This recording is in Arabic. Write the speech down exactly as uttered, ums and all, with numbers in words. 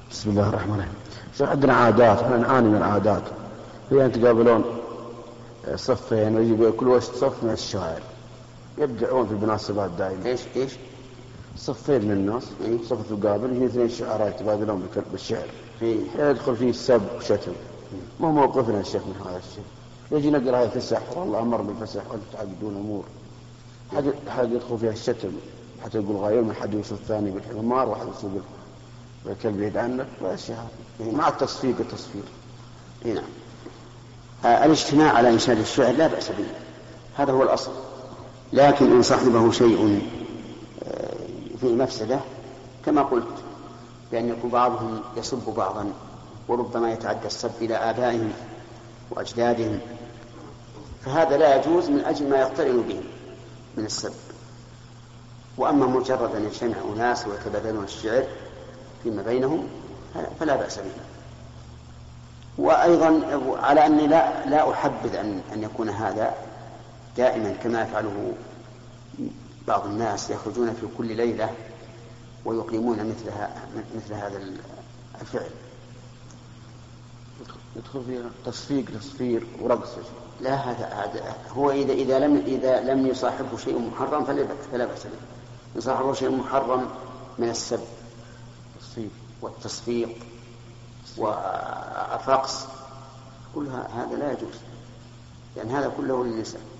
بسم الله الرحمن الرحيم. شيخ عندنا عادات، احنا نعاني من العادات. في أن تقابلون صفين ويجيبوا كل وسط صف من الشاعر يبدعون في المناسبات دائما. ايش ايش؟ صفين من الناس إيه؟ صف يقابل يجي اثنين شعراء يتبادلون بالشعر. إيه؟ يدخل فيه سب وشتم. ما موقفنا الشيخ من هذا الشيء؟ يجي نقرأ هاي فسح، والله أمر بالفسح وأنتم تعقدون أمور. حد حد يدخل فيها الشتم حتى يقول غير من حد يوصف الثاني بالحمار وحد يوصف بالكلب بعيد عنك وأشياء مع التصفيق والتصفير. إيه نعم. آه الاجتماع على إنشاد الشعر لا بأس به، هذا هو الأصل، لكن إن صاحبه شيء آه في مفسدة كما قلت، بأن يكون بعضهم يسب بعضا وربما يتعدى السب إلى آبائهم وأجدادهم، فهذا لا يجوز من أجل ما يقترن به من السب. وأما مجرد أن يجتمع أناس ويتبادلون الشعر فيما بينهم فلا بأس به. وأيضا على أني لا, لا أحبذ أن, أن يكون هذا دائما كما يفعله بعض الناس، يخرجون في كل ليلة ويقيمون مثلها مثل هذا الفعل. يدخل فيها تصفيق تصفير ورقص. لا، هذا هو إذا إذا لم إذا لم يصاحبه شيء محرم فلا بأس به. يصاحبه شيء محرم من السب والتصفيق والرقص، كل هذا لا يجوز، لأن هذا كله للنساء.